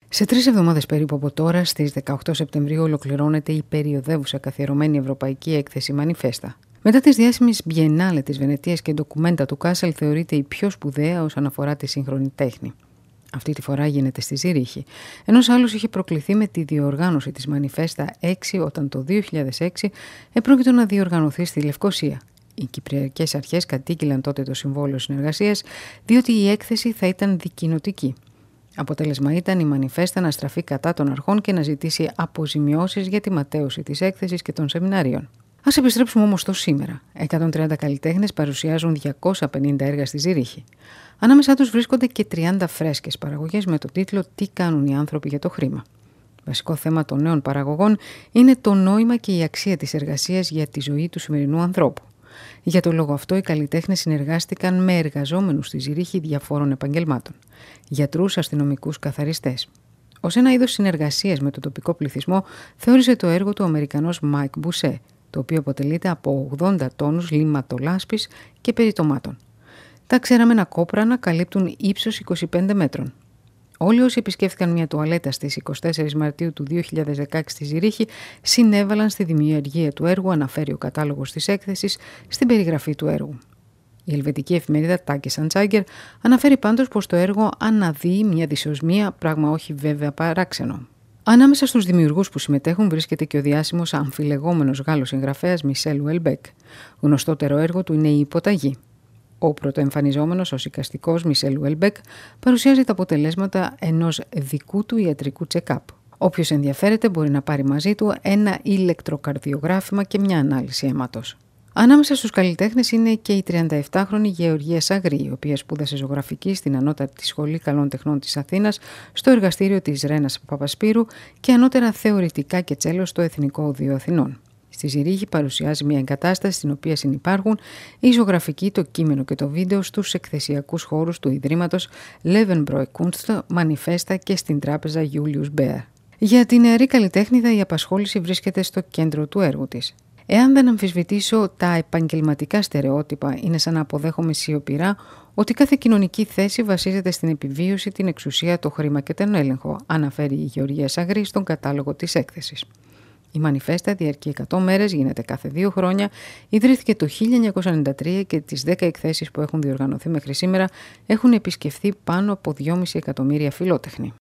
Σε 3 εβδομάδες περίπου από τώρα, στις 18 Σεπτεμβρίου, ολοκληρώνεται η περιοδεύουσα καθιερωμένη ευρωπαϊκή έκθεση Μανιφέστα. Μετά τις διάσημες Biennale της Βενετίας και ντοκουμέντα του Κάσελ, θεωρείται η πιο σπουδαία όσον αφορά τη σύγχρονη τέχνη. Αυτή τη φορά γίνεται στη Ζήριχη. Ένας άλλος είχε προκληθεί με τη διοργάνωση της Μανιφέστα 6, όταν το 2006 επρόκειτο να διοργανωθεί στη Λευκοσία. Οι κυπριακές αρχές κατήγγειλαν τότε το συμβόλαιο συνεργασίας, διότι η έκθεση θα ήταν δικοινοτική. Αποτέλεσμα ήταν η Μανιφέστα να στραφεί κατά των αρχών και να ζητήσει αποζημιώσεις για τη ματαίωση της έκθεσης και των σεμινάριων. Ας επιστρέψουμε όμως στο σήμερα. 130 καλλιτέχνες παρουσιάζουν 250 έργα στη Ζήριχη. Ανάμεσά τους βρίσκονται και 30 φρέσκες παραγωγές με το τίτλο «Τι κάνουν οι άνθρωποι για το χρήμα». Βασικό θέμα των νέων παραγωγών είναι το νόημα και η αξία της εργασίας για τη ζωή του σημερινού ανθρώπου. Για τον λόγο αυτό, οι καλλιτέχνες συνεργάστηκαν με εργαζόμενους στη Ζήριχη διαφόρων επαγγελμάτων: γιατρούς, αστυνομικούς, καθαριστές. Ως ένα είδος συνεργασίας με τον τοπικό πληθυσμό, θεώρησε το έργο του ο Αμερικανός Μάικ Μπουσέ, το οποίο αποτελείται από 80 τόνους λιματολάσπης και περιτομάτων. Τα ξεραμένα κόπρανα καλύπτουν ύψος 25 μέτρων. Όλοι όσοι επισκέφθηκαν μια τουαλέτα στις 24 Μαρτίου του 2016 στη Ζήριχη συνέβαλαν στη δημιουργία του έργου, αναφέρει ο κατάλογος της έκθεσης στην περιγραφή του έργου. Η ελβετική εφημερίδα Tages and Tiger αναφέρει πάντως πως το έργο αναδύει μια δυσοσμία, πράγμα όχι βέβαια παράξενο. Ανάμεσα στους δημιουργούς που συμμετέχουν βρίσκεται και ο διάσημος αμφιλεγόμενος Γάλλος συγγραφέας Μισελ Ουελμπέκ. Γνωστότερο έργο του είναι η Υποταγή. Ο πρωτοεμφανιζόμενος, ως εικαστικός Μισελ Ουελμπέκ, παρουσιάζει τα αποτελέσματα ενός δικού του ιατρικού check-up. Όποιος ενδιαφέρεται μπορεί να πάρει μαζί του ένα ηλεκτροκαρδιογράφημα και μια ανάλυση αίματος. Ανάμεσα στους καλλιτέχνες είναι και η 37χρονη Γεωργία Σαγρή, η οποία σπούδασε ζωγραφική στην Ανώτατη Σχολή Καλών Τεχνών της Αθήνας, στο εργαστήριο της Ρένας Παπασπύρου και ανώτερα θεωρητικά και τσέλο στο Εθνικό Οδείο Αθηνών. Στη Ζήριχη παρουσιάζει μια εγκατάσταση στην οποία συνυπάρχουν η ζωγραφική, το κείμενο και το βίντεο στους εκθεσιακούς χώρους του Ιδρύματος Levenbroek Kunst, Μανιφέστα και στην τράπεζα Julius Baer. Για τη νεαρή καλλιτέχνηδα η απασχόληση βρίσκεται στο κέντρο του έργου της. Εάν δεν αμφισβητήσω τα επαγγελματικά στερεότυπα, είναι σαν να αποδέχομαι σιωπηρά ότι κάθε κοινωνική θέση βασίζεται στην επιβίωση, την εξουσία, το χρήμα και τον έλεγχο, αναφέρει η Γεωργία Σαγρή στον κατάλογο της έκθεσης. Η Μανιφέστα διαρκεί 100 μέρες, γίνεται κάθε 2 χρόνια, ιδρύθηκε το 1993 και τις 10 εκθέσεις που έχουν διοργανωθεί μέχρι σήμερα έχουν επισκεφθεί πάνω από 2,5 εκατομμύρια φιλότεχνοι.